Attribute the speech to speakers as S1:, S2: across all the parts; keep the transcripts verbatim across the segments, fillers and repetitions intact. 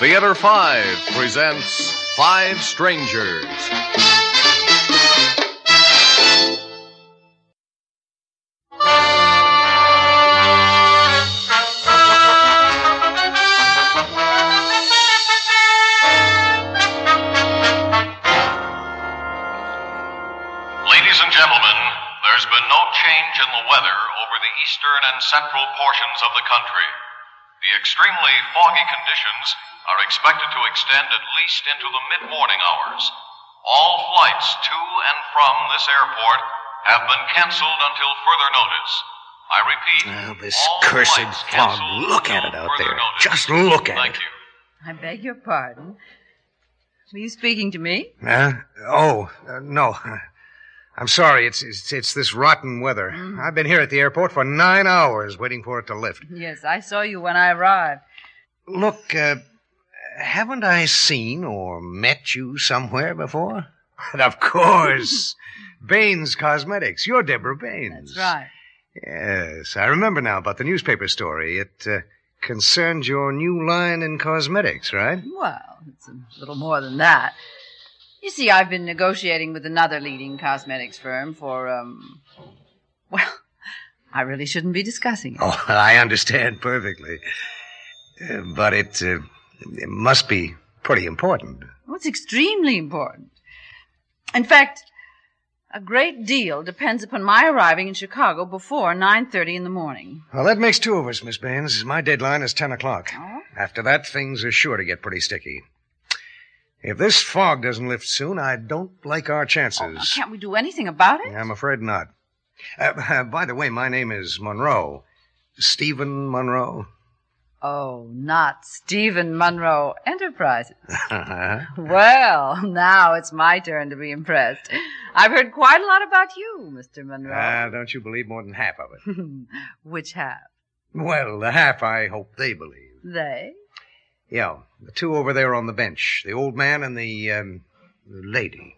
S1: Theater Five presents Five Strangers.
S2: Ladies and gentlemen, there's been no change in the weather over the eastern and central portions of the country. The extremely foggy conditions are expected to extend at least into the mid-morning hours. All flights to and from this airport have been canceled until further notice. I repeat,
S3: oh, this
S2: all
S3: cursed
S2: flights
S3: fog.
S2: canceled
S3: Look at it
S2: until
S3: out
S2: further
S3: there.
S2: notice.
S3: Just look at
S2: Thank
S3: it.
S2: you.
S4: I beg your pardon. Were you speaking to me?
S3: Huh? Oh, uh, no. I'm sorry. It's, it's it's this rotten weather.
S4: Mm.
S3: I've been here at the airport for nine hours waiting for it to lift.
S4: Yes, I saw you when I arrived.
S3: Look, uh, haven't I seen or met you somewhere before? And of course. Baines Cosmetics. You're Deborah Baines.
S4: That's right.
S3: Yes, I remember now about the newspaper story. It uh, concerned your new line in cosmetics, right?
S4: Well, it's a little more than that. You see, I've been negotiating with another leading cosmetics firm for, um, well, I really shouldn't be discussing it.
S3: Oh, I understand perfectly. Uh, but it, uh, it must be pretty important.
S4: Well, it's extremely important. In fact, a great deal depends upon my arriving in Chicago before nine thirty in the morning.
S3: Well, that makes two of us, Miss Baines. My deadline is ten o'clock.
S4: Oh?
S3: After that, things are sure to get pretty sticky. If this fog doesn't lift soon, I don't like our chances.
S4: Oh, now, can't we do anything about it?
S3: I'm afraid not. Uh, uh, by the way, my name is Monroe. Stephen Monroe.
S4: Oh, not Stephen Monroe Enterprises. Well, now it's my turn to be impressed. I've heard quite a lot about you, Mister Monroe.
S3: Ah, don't you believe more than half of it?
S4: Which half?
S3: Well, the half I hope they believe.
S4: They?
S3: Yeah, the two over there on the bench. The old man and the, um, the lady.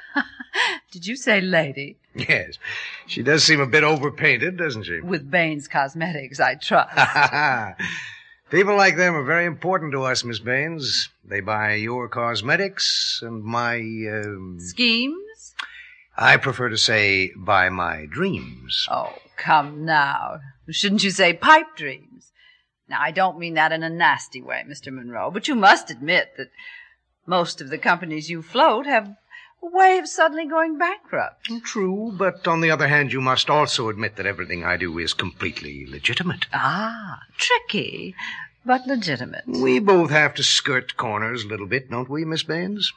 S4: Did you say lady?
S3: Yes. She does seem a bit overpainted, doesn't she?
S4: With Baines Cosmetics, I trust.
S3: People like them are very important to us, Miss Baines. They buy your cosmetics and my, um...
S4: Schemes?
S3: I prefer to say buy my dreams.
S4: Oh, come now. Shouldn't you say pipe dreams? Now, I don't mean that in a nasty way, Mister Monroe, but you must admit that most of the companies you float have a way of suddenly going bankrupt.
S3: True, but on the other hand, you must also admit that everything I do is completely legitimate.
S4: Ah, tricky, but legitimate.
S3: We both have to skirt corners a little bit, don't we, Miss Baines?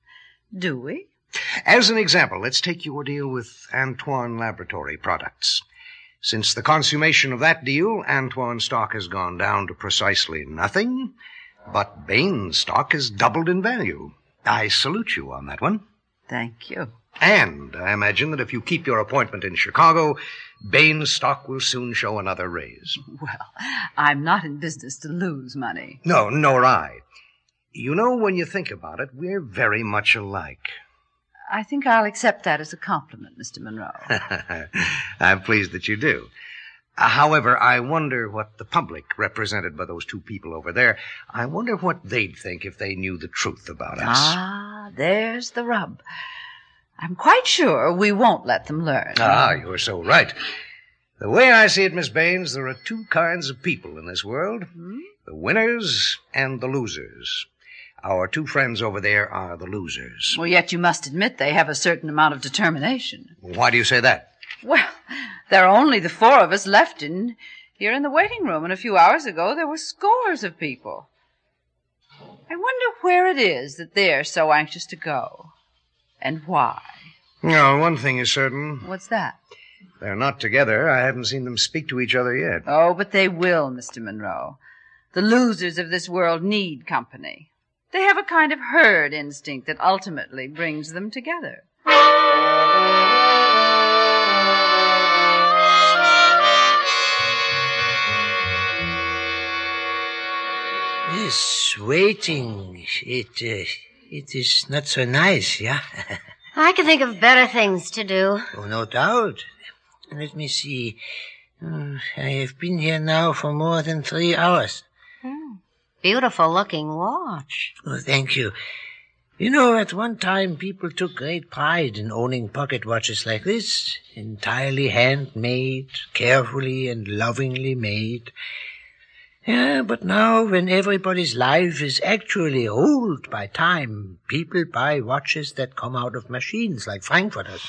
S4: Do we?
S3: As an example, let's take your deal with Antoine Laboratory Products. Since the consummation of that deal, Antoine stock has gone down to precisely nothing, but Baines stock has doubled in value. I salute you on that one.
S4: Thank you.
S3: And I imagine that if you keep your appointment in Chicago, Baines stock will soon show another raise.
S4: Well, I'm not in business to lose money.
S3: No, nor I. You know, when you think about it, we're very much alike.
S4: I think I'll accept that as a compliment, Mister Monroe.
S3: I'm pleased that you do. Uh, however, I wonder what the public, represented by those two people over there, I wonder what they'd think if they knew the truth about us.
S4: Ah, there's the rub. I'm quite sure we won't let them learn.
S3: Ah, you're so right. The way I see it, Miss Baines, there are two kinds of people in this world.
S4: Hmm?
S3: The winners and the losers. Our two friends over there are the losers.
S4: Well, yet you must admit they have a certain amount of determination.
S3: Why do you say that?
S4: Well, there are only the four of us left in here in the waiting room, and a few hours ago there were scores of people. I wonder where it is that they're so anxious to go, and why.
S3: No, one thing is certain.
S4: What's that?
S3: They're not together. I haven't seen them speak to each other yet.
S4: Oh, but they will, Mister Monroe. The losers of this world need company. They have a kind of herd instinct that ultimately brings them together.
S5: This waiting, it, uh, it is not so nice, yeah?
S6: I can think of better things to do.
S5: Oh, no doubt. Let me see. Uh, I have been here now for more than three hours.
S6: Hmm. beautiful-looking watch.
S5: Oh, thank you. You know, at one time, people took great pride in owning pocket watches like this, entirely handmade, carefully and lovingly made. Yeah, but now, when everybody's life is actually ruled by time, people buy watches that come out of machines like Frankfurters.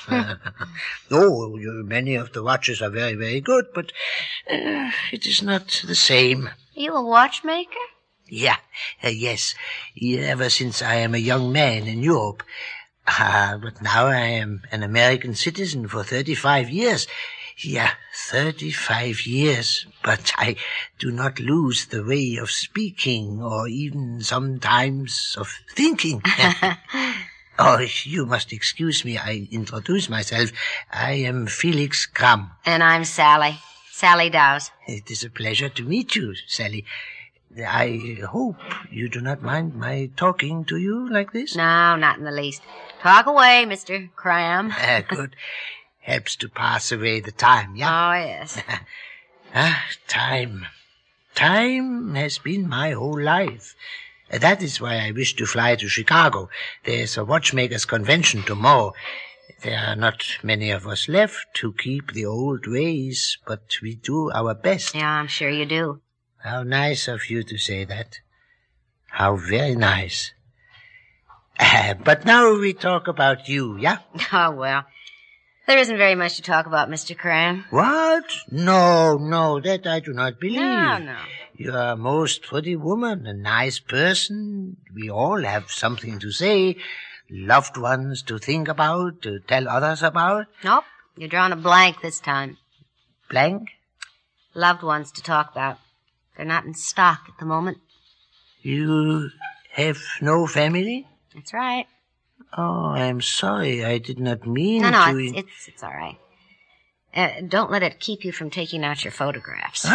S5: Oh, many of the watches are very, very good, but uh, it is not the same.
S6: Are you a watchmaker?
S5: Yeah, uh, yes. Ever since I am a young man in Europe. Uh, but now I am an American citizen for thirty-five years. Yeah, thirty-five years. But I do not lose the way of speaking or even sometimes of thinking. Oh, you must excuse me. I introduce myself. I am Felix Kram.
S6: And I'm Sally. Sally Dowse.
S5: It is a pleasure to meet you, Sally. I hope you do not mind my talking to you like this?
S6: No, not in the least. Talk away, Mister Cram.
S5: Ah, good. Helps to pass away the time, yeah?
S6: Oh, yes.
S5: Ah, time. Time has been my whole life. That is why I wish to fly to Chicago. There's a watchmakers' convention tomorrow. There are not many of us left who keep the old ways, but we do our best.
S6: Yeah, I'm sure you do.
S5: How nice of you to say that. How very nice. Uh, but now we talk about you, yeah?
S6: Oh, well. There isn't very much to talk about, Mister Cram.
S5: What? No, no, that I do not believe.
S6: No, no.
S5: You are a most pretty woman, a nice person. We all have something to say, loved ones to think about, to tell others about.
S6: Nope, you're drawing a blank this time.
S5: Blank?
S6: Loved ones to talk about. They're not in stock at the moment.
S5: You have no family?
S6: That's right.
S5: Oh, I'm sorry. I did not mean
S6: no, no,
S5: to...
S6: it's, it's, it's all right. Uh, don't let it keep you from taking out your photographs.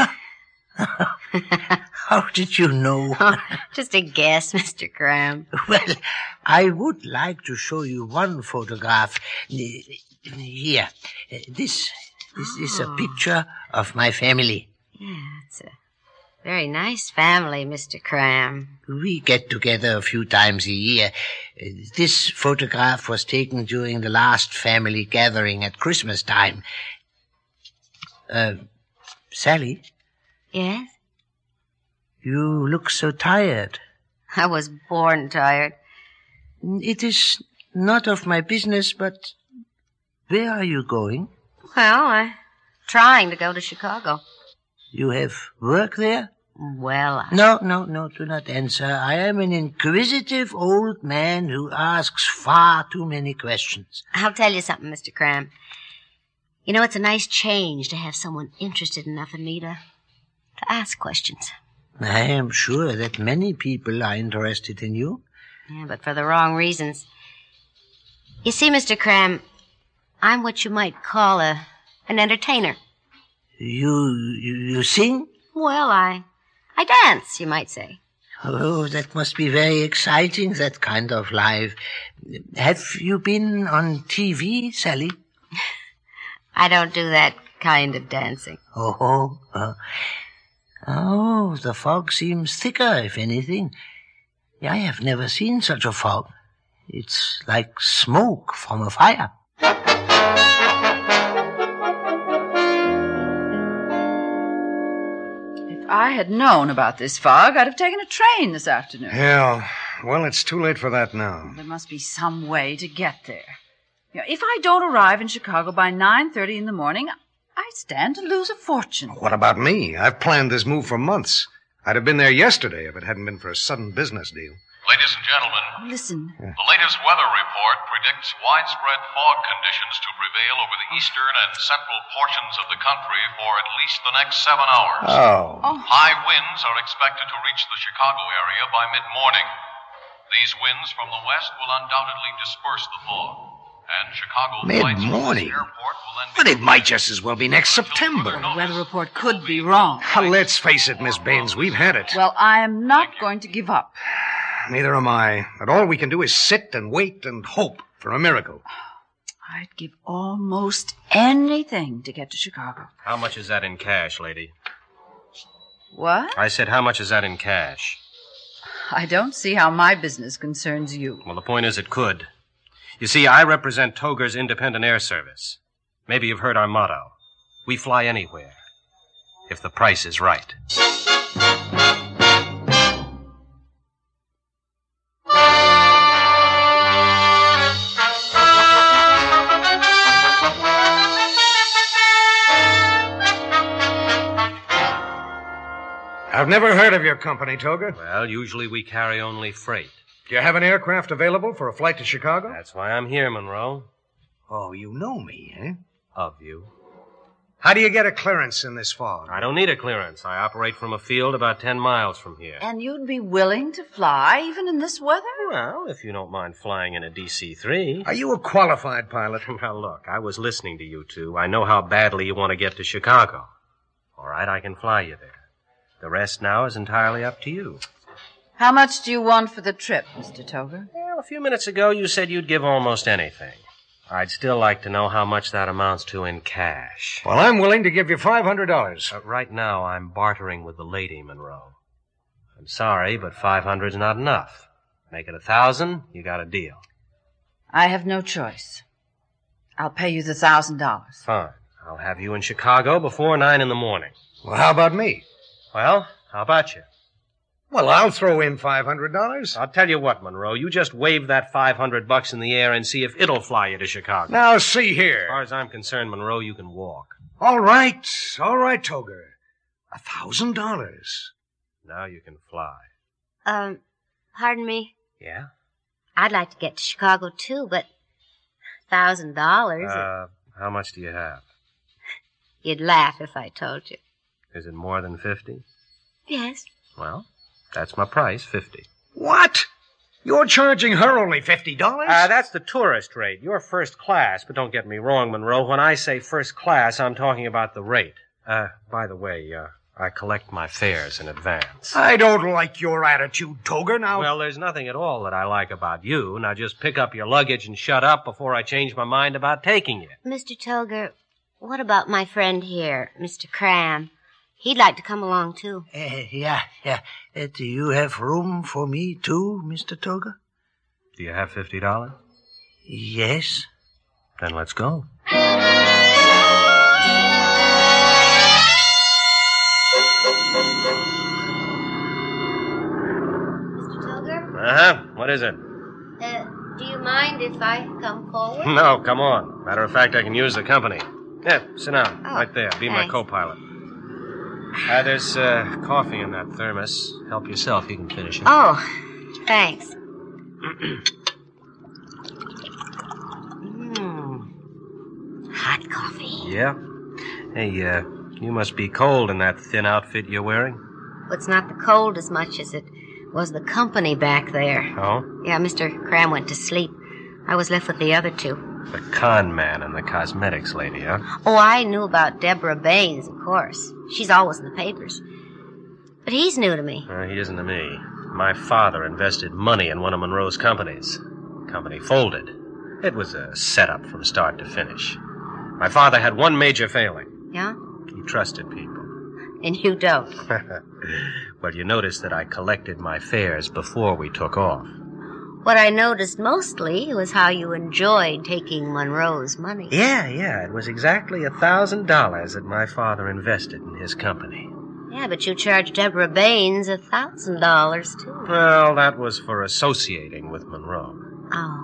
S5: How did you know?
S6: Oh, just a guess, Mister Cram.
S5: Well, I would like to show you one photograph. Here. This, this oh. is a picture of my family.
S6: Yeah, it's a very nice family, Mister Cram.
S5: We get together a few times a year. This photograph was taken during the last family gathering at Christmas time. Uh, Sally?
S6: Yes?
S5: You look so tired.
S6: I was born tired.
S5: It is not of my business, but where are you going?
S6: Well, I'm trying to go to Chicago.
S5: You have work there?
S6: Well, I...
S5: No, no, no, do not answer. I am an inquisitive old man who asks far too many questions.
S6: I'll tell you something, Mister Cram. You know, it's a nice change to have someone interested enough in me to, to ask questions.
S5: I am sure that many people are interested in you.
S6: Yeah, but for the wrong reasons. You see, Mister Cram, I'm what you might call a an entertainer.
S5: You, you, you sing?
S6: Well, I, I dance, you might say.
S5: Oh, that must be very exciting, that kind of life. Have you been on T V, Sally?
S6: I don't do that kind of dancing.
S5: Oh, uh, oh, the fog seems thicker, if anything. I have never seen such a fog. It's like smoke from a fire.
S4: If I had known about this fog, I'd have taken a train this afternoon.
S3: Yeah, well, it's too late for that now.
S4: There must be some way to get there. You know, if I don't arrive in Chicago by nine thirty in the morning, I stand to lose a fortune.
S3: What about me? I've planned this move for months. I'd have been there yesterday if it hadn't been for a sudden business deal.
S2: Ladies and gentlemen,
S4: Oh, listen.
S2: the latest weather report predicts widespread fog conditions to prevail over the eastern and central portions of the country for at least the next seven hours.
S3: Oh.
S4: Oh,
S2: High winds are expected to reach the Chicago area by mid-morning. These winds from the west will undoubtedly disperse the fog. And Chicago flights from
S3: Mid-morning?
S2: this airport will then be...
S3: But it might just as well be next September.
S4: the weather report could be wrong.
S3: Now, let's face it, Miss Baines, we've had it.
S4: Well, I am not going to give up.
S3: Neither am I. But all we can do is sit and wait and hope for a miracle.
S4: I'd give almost anything to get to Chicago.
S7: How much is that in cash, lady?
S4: What?
S7: I said, how much is that in cash?
S4: I don't see how my business concerns you.
S7: Well, the point is it could. You see, I represent Toger's Independent Air Service. Maybe you've heard our motto. We fly anywhere, if the price is right.
S3: I've never heard of your company, Toger.
S7: Well, usually we carry only freight.
S3: Do you have an aircraft available for a flight to Chicago?
S7: That's why I'm here, Monroe.
S3: Oh, you know me, eh?
S7: Of you.
S3: How do you get a clearance in this fog?
S7: I don't need a clearance. I operate from a field about ten miles from here.
S4: And you'd be willing to fly, even in this weather?
S7: Well, if you don't mind flying in a D C three.
S3: Are you a qualified pilot?
S7: Well, look, I was listening to you two. I know how badly you want to get to Chicago. All right, I can fly you there. The rest now is entirely up to you.
S4: How much do you want for the trip, Mister Toger?
S7: Well, a few minutes ago you said you'd give almost anything. I'd still like to know how much that amounts to in cash.
S3: Well, I'm willing to give you five hundred dollars.
S7: Uh, right now, I'm bartering with the lady, Monroe. I'm sorry, but five hundred's not enough. Make it a thousand, you got a deal.
S4: I have no choice. I'll pay you the thousand dollars.
S7: Fine. I'll have you in Chicago before nine in the morning.
S3: Well, how about me?
S7: Well, how about you?
S3: Well, I'll throw in five hundred dollars.
S7: I'll tell you what, Monroe. You just wave that five hundred bucks in the air and see if it'll fly you to Chicago.
S3: Now, see here.
S7: As far as I'm concerned, Monroe, you can walk.
S3: All right. All right, Toger. A thousand dollars.
S7: Now you can fly.
S6: Um, pardon me.
S7: Yeah?
S6: I'd like to get to Chicago, too, but a thousand dollars.
S7: Uh, how much do you have?
S6: You'd laugh if I told you.
S7: Is it more than fifty?
S6: Yes.
S7: Well, that's my price, fifty.
S3: What? You're charging her only fifty dollars?
S7: Uh, that's the tourist rate. You're first class, but don't get me wrong, Monroe. When I say first class, I'm talking about the rate. Uh, by the way, uh, I collect my fares in advance.
S3: I don't like your attitude, Toger. Now...
S7: Well, there's nothing at all that I like about you. Now just pick up your luggage and shut up before I change my mind about taking you.
S6: Mister Toger, what about my friend here, Mister Cram? He'd like to come along, too.
S5: Uh, yeah, yeah. Uh, do you have room for me, too, Mister Toger?
S7: Do you have fifty dollars?
S5: Yes.
S7: Then let's go.
S6: Mister Toger?
S7: Uh-huh. What is it?
S6: Uh, do you mind if I come forward?
S7: No, come on. Matter of fact, I can use the company. Yeah, sit down.
S6: Oh,
S7: right there. Be my
S6: thanks.
S7: co-pilot. Uh, there's uh, coffee in that thermos. Help yourself. You can finish it.
S6: Oh, thanks. Mmm. Hot coffee.
S7: Yeah? Hey, uh, you must be cold in that thin outfit you're wearing.
S6: Well, it's not the cold as much as it was the company back there.
S7: Oh?
S6: Yeah, Mister Cram went to sleep. I was left with the other two.
S7: The con man and the cosmetics lady, huh?
S6: Oh, I knew about Deborah Baines, of course. She's always in the papers. But he's new to me.
S7: Uh, he isn't to me. My father invested money in one of Monroe's companies. Company folded. It was a setup from start to finish. My father had one major failing.
S6: Yeah?
S7: He trusted people.
S6: And you don't.
S7: Well, you noticed that I collected my fares before we took off.
S6: What I noticed mostly was how you enjoyed taking Monroe's money.
S7: Yeah, yeah. It was exactly a thousand dollars that my father invested in his company.
S6: Yeah, but you charged Deborah Baines a thousand dollars, too.
S7: Well, that was for associating with Monroe.
S6: Oh.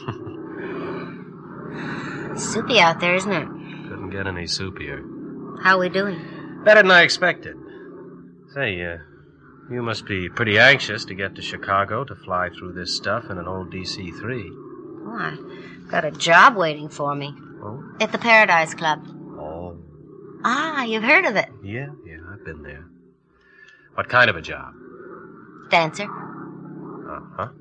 S6: Soupy out there, isn't it?
S7: Couldn't get any soupier.
S6: How we doing?
S7: Better than I expected. Say, uh, you must be pretty anxious to get to Chicago to fly through this stuff in an old D C three.
S6: Oh, I've got a job waiting for me.
S7: Oh?
S6: At the Paradise Club.
S7: Oh.
S6: Ah, you've heard of it.
S7: Yeah, yeah, I've been there. What kind of a job?
S6: Dancer.
S7: Uh-huh.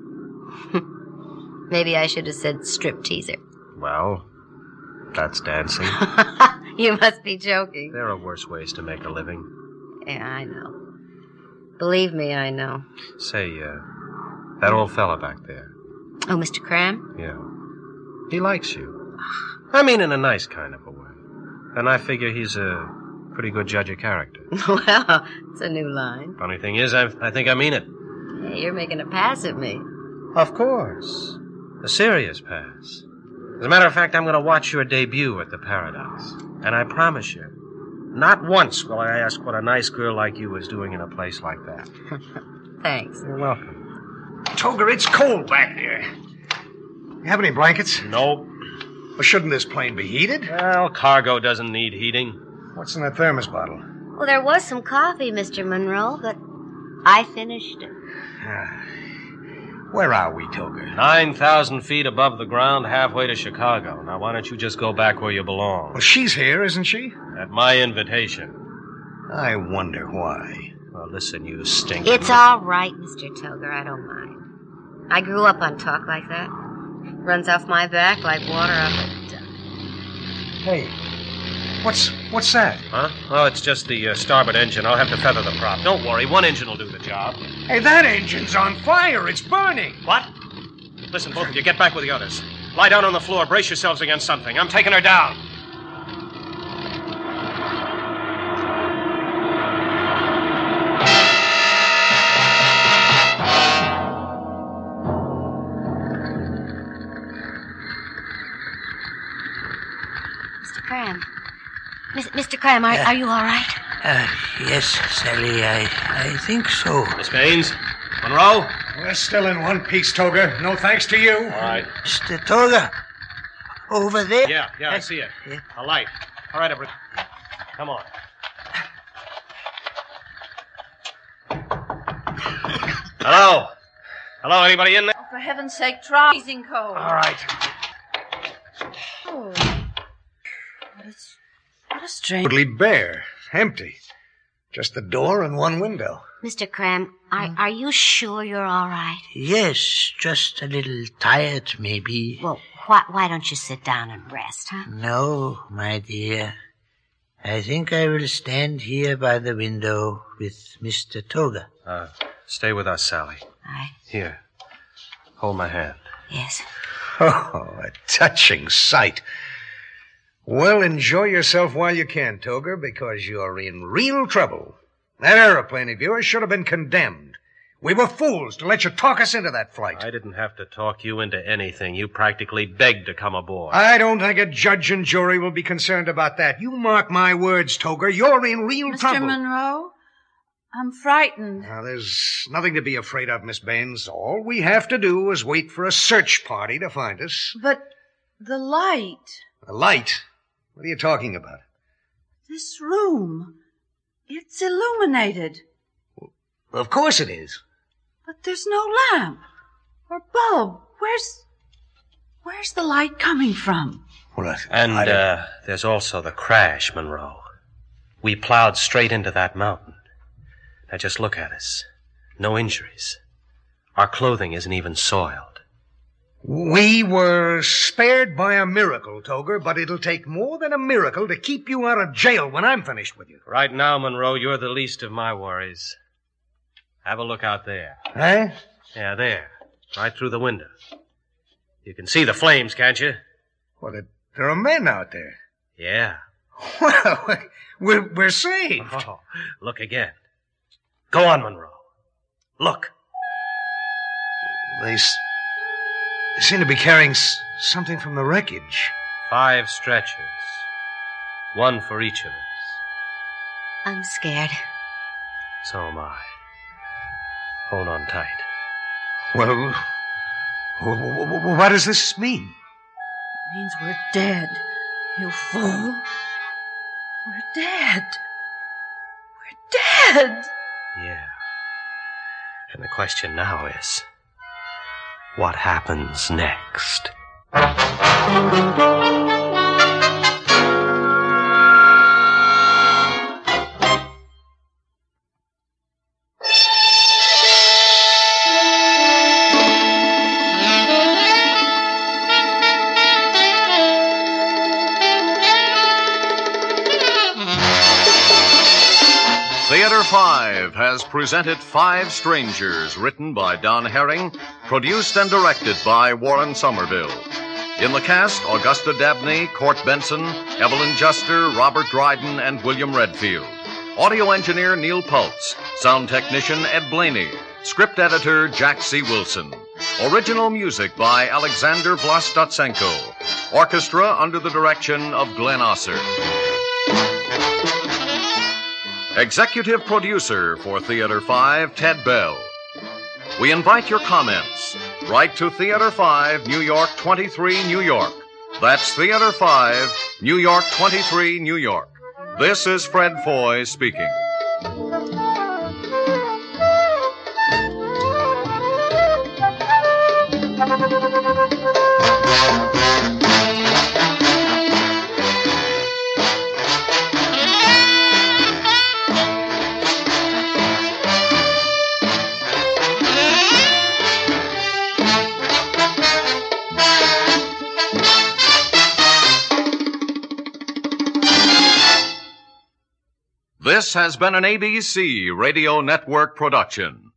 S6: Maybe I should have said strip teaser.
S7: Well, that's dancing.
S6: You must be joking.
S7: There are worse ways to make a living.
S6: Yeah, I know. Believe me, I know.
S7: Say, uh, that old fella back there.
S6: Oh, Mister Cram?
S7: Yeah. He likes you. I mean, in a nice kind of a way. And I figure he's a pretty good judge of character.
S6: Well, it's a new line.
S7: Funny thing is, I, I think I mean it.
S6: Hey, you're making a pass at me.
S7: Of course. A serious pass. As a matter of fact, I'm going to watch your debut at the Paradise. And I promise you, not once will I ask what a nice girl like you is doing in a place like that.
S6: Thanks.
S7: You're welcome.
S3: Toger, it's cold back there. You have any blankets?
S7: Nope.
S3: Well, shouldn't this plane be heated?
S7: Well, cargo doesn't need heating.
S3: What's in that thermos bottle?
S6: Well, there was some coffee, Mister Monroe, but I finished it.
S3: Ah. Where are we, Toger?
S7: nine thousand feet above the ground, halfway to Chicago. Now, why don't you just go back where you belong?
S3: Well, she's here, isn't she?
S7: At my invitation.
S3: I wonder why.
S7: Well, listen, you stinker.
S6: It's all right, Mister Toger. I don't mind. I grew up on talk like that. Runs off my back like water off a duck.
S3: Hey, what's what's that?
S7: Huh? Oh, it's just the uh, starboard engine. I'll have to feather the prop. Don't worry, one engine will do the job.
S3: Hey, that engine's on fire. It's burning.
S7: What? Listen, both of you, get back with the others. Lie down on the floor. Brace yourselves against something. I'm taking her down.
S6: Mister Cram. Miss, Mister Cram, are,
S5: Uh,
S6: are you all right?
S5: Uh, yes, Sally, I, I think so.
S7: Miss Baines? Monroe?
S3: We're still in one piece, Toger. No thanks to you.
S7: All right.
S5: Mister Toga, over there?
S7: Yeah, yeah, I see it.
S5: Yeah.
S7: A light. All right, everybody. Come on. Hello? Hello, anybody in there?
S4: Oh, for heaven's sake, try. Freezing cold.
S3: All right.
S4: Oh. What a, what a strange...
S3: Totally bare. Empty. Just the door and one window.
S6: Mister Cram, are, are you sure you're all right?
S5: Yes, just a little tired, maybe.
S6: Well, why, why don't you sit down and rest, huh?
S5: No, my dear. I think I will stand here by the window with Mister Toga.
S7: Uh, stay with us, Sally.
S6: I,
S7: Here. Hold my hand.
S6: yes.
S3: Oh, a touching sight. Well, enjoy yourself while you can, Toger, because you're in real trouble. That aeroplane of yours should have been condemned. We were fools to let you talk us into that flight.
S7: I didn't have to talk you into anything. You practically begged to come aboard.
S3: I don't think a judge and jury will be concerned about that. You mark my words, Toger. You're in real
S4: Mister
S3: trouble.
S4: Monroe, I'm frightened.
S3: Now, there's nothing to be afraid of, Miss Baines. All we have to do is wait for a search party to find us.
S4: But the light,
S3: A light? What are you talking about?
S4: this room, it's illuminated.
S3: Well, of course it is.
S4: But there's no lamp or bulb. Where's, where's the light coming from?
S3: Well, I,
S7: And
S3: I don't-
S7: uh, there's also the crash, Monroe. We plowed straight into that mountain. Now just look at us. No injuries. Our clothing isn't even soiled.
S3: We were spared by a miracle, Toger, but it'll take more than a miracle to keep you out of jail when I'm finished with you.
S7: Right now, Monroe, you're the least of my worries. Have a look out there.
S3: Huh?
S7: Yeah, there. Right through the window. You can see the flames, can't you?
S3: Well, there- there are men out there.
S7: Yeah.
S3: Well, we're, we're saved.
S7: Oh, look again. Go on, Monroe. Look.
S3: They, s- they seem to be carrying s- something from the wreckage.
S7: Five stretchers. One for each of us.
S6: I'm scared.
S7: So am I. Hold on tight.
S3: Well, wh- wh- wh- what does this mean?
S4: It means we're dead, you fool. We're dead. We're dead.
S7: Yeah. And the question now is, what happens next?
S1: Theater Five has presented Five Strangers, written by Don Herring, produced and directed by Warren Somerville. In the cast, Augusta Dabney, Court Benson, Evelyn Juster, Robert Dryden, and William Redfield. Audio engineer Neil Pultz. Sound technician Ed Blaney. Script editor Jack C. Wilson. Original music by Alexander Vlastotsenko. Orchestra under the direction of Glenn Osser. Executive producer for Theater five, Ted Bell. We invite your comments. Write to Theater five, New York twenty-three, New York. That's Theater five, New York twenty-three, New York. This is Fred Foy speaking. This has been an A B C Radio Network production.